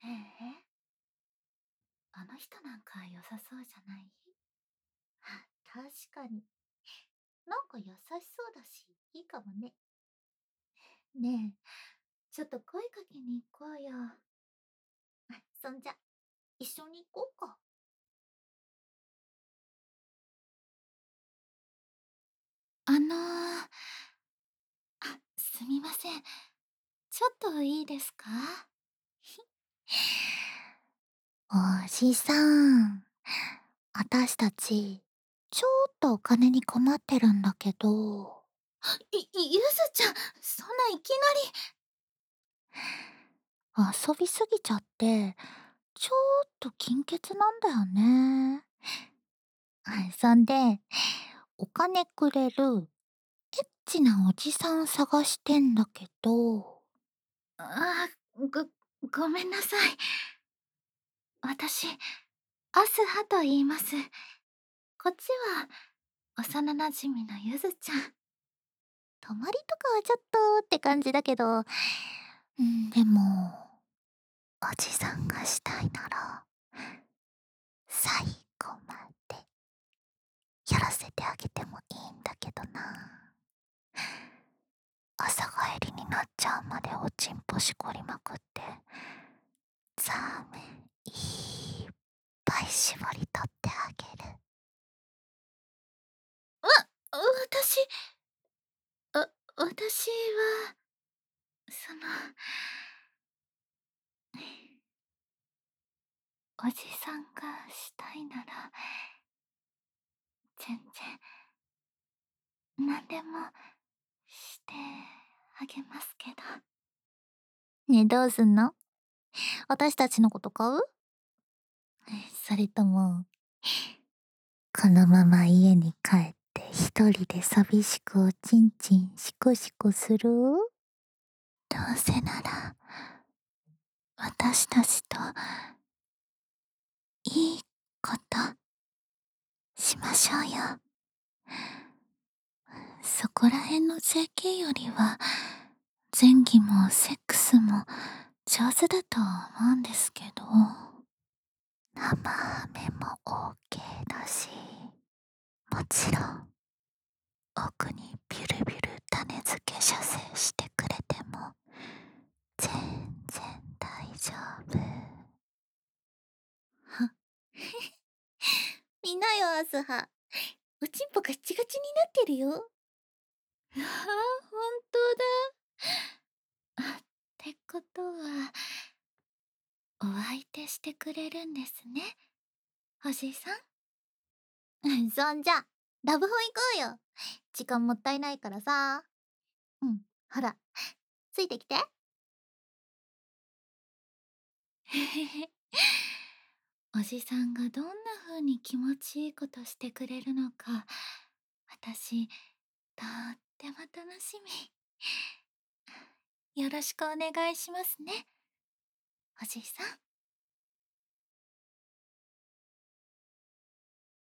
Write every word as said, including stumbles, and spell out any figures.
ええ、あの人なんか良さそうじゃない？あ、確かに。なんか優しそうだし、いいかもね。ねえ、ちょっと声かけに行こうよ。あ、そんじゃ、一緒に行こうか。あのー、あ、すみません。ちょっといいですか？おじさん、あたしたち、ちょっとお金に困ってるんだけど。い、いゆずちゃん、そんないきなり。遊びすぎちゃって、ちょっと金欠なんだよね。そんで、お金くれる、エッチなおじさん探してんだけど。あー、ご、ごめんなさい。私、アスハと言います。こっちは、幼馴染のゆずちゃん。泊まりとかはちょっとって感じだけど、んでも、おじさんがしたいなら、最後までやらせてあげてもいいんだけどな。朝帰りになっちゃうまでおちんぽしこりまくって、ザーメンいっぱい絞り取ってあげる。わ、私、あ、私は、その、おじさんがしたいなら、全然、何でも、してあげますけど。ねえ、どうすんの？私たちのこと買う？それとも、このまま家に帰って一人で寂しくおちんちんシコシコする？どうせなら、私たちと、いいこと、しましょうよ。そこら辺の整形よりは、前戯もセックスも上手だと思うんですけど。生ハメも オーケー だし、もちろん、奥にビュルビュル種付け射精してくれても、全然大丈夫。は、見なよ、アスハ。おちんぽガチガチになってるよ。わあ、ほんとだ。あ、ってことは、お相手してくれるんですね、おじさん。そんじゃ、ラブホ行こうよ。時間もったいないからさ。うん、ほら、ついてきて。へへへ。おじさんがどんな風に気持ちいいことしてくれるのか、私、とっても楽しみ。よろしくお願いしますね、おじさん。